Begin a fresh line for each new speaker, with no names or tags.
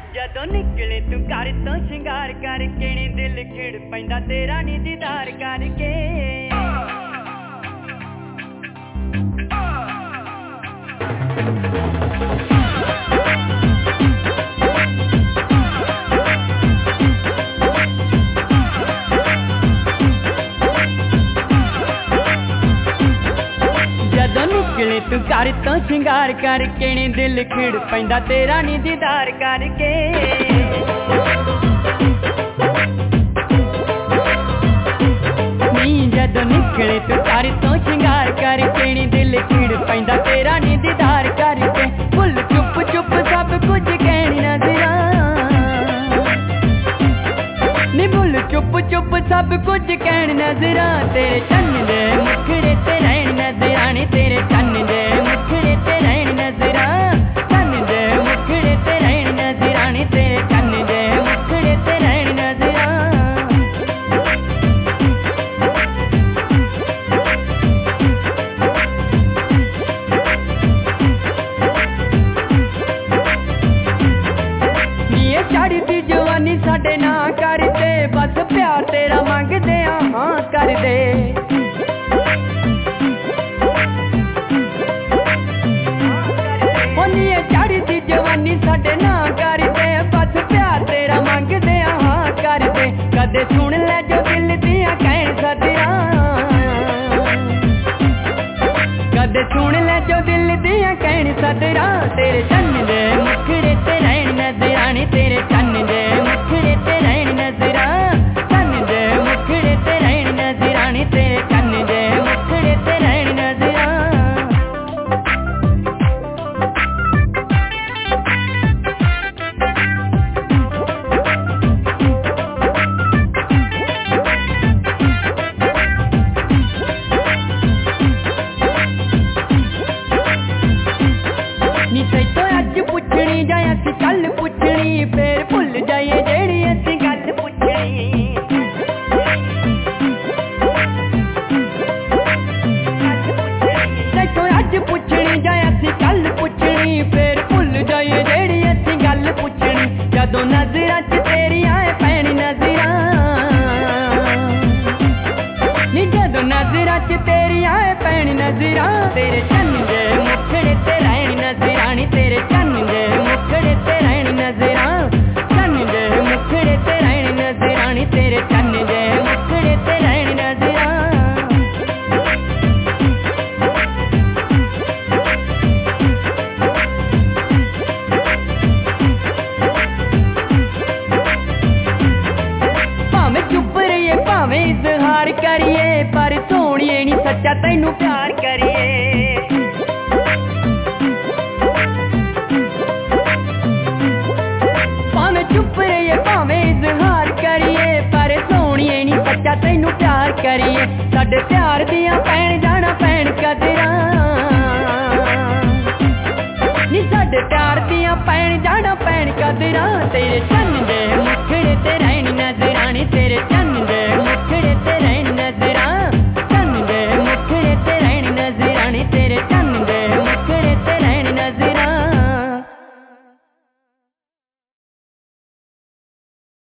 जदों निकले तू घर तो शिंगार करके नी दिल खिड़ पैंदा तेरा नी दीदार करके निकले तू घर तो शिंगार करके नी दिल खिड़ पैंदा तेरा नी दीदार करके नी जदों निकले तू घर तो शिंगार करके नी दिल खिड़ पैंदा तेरा नी दीदार करके फुल चुप चुप सब कुछ कहनी नजरा नी फुल चुप चुप सब कुछ कहनी नजरा तेरे चन्न दे मुखड़े ते रहनी नजरा नी तेरे चन्न दे मुखड़े ते रहनी नजरा चन्न दे मुखड़े ते रहनी नजरा नी तेरे चन्न दे मुखड़े ते रहनी नजरा नी चढ़दी जवानी साडे ना करते बस प्यार तेरा मंगदे हाँ कर दे चढ़दी जवानी साडे ना कर दे बस प्यार तेरा मंगदे हाँ कर दे कदे सुन ले जो दिल दियां कहन सदरा कदे सुन ले जो दिल दियां कहन सदरा तेरे चन्न दे मुखड़े ते रहनी नजरा नी तेरे चन्न दे मुखड़े ते रहनी नजरा चन्न दे मुखड़े ते रहनी नजरा नी तेरे चन्न दे मुखड़े ते रहनी नजरा पुछनी जाए असी गल पुछनी फिर भुल जाइए जेड़ी असी गल पुछनी अज पुछनी जाए असी गल पुछनी फिर भुल जाइए जेड़ी असी गल पुछनी जदों नजरां च तेरी आए पैनी नजरा नी जदों नजरां च तेरी आए पैनी नजरा तेरे चन्न दे मुखड़े ते रहनी नजरा नी तेरे चन्न दे मुखड़े ते रहनी नजरा चन्न दे मुखड़े ते रहनी नजरा नी तेरे चन्न दे मुखड़े ते रहनी नजरा भावें चुप रहिए भावें इजहार करिए पर सोहणिए नी सच्चा तैनू प्यार करिए चुप रहिए भावें इजहार करिए पर सोहणिए नी सच्चा तैनू प्यार करिए साडे प्यार दियां पैण जाना पैण कदरा नी साडे प्यार दियां पैण जाना पैण कदरा तेरे चन्न दे मुखड़े ते रहनी नजरा नी तेरे चन्न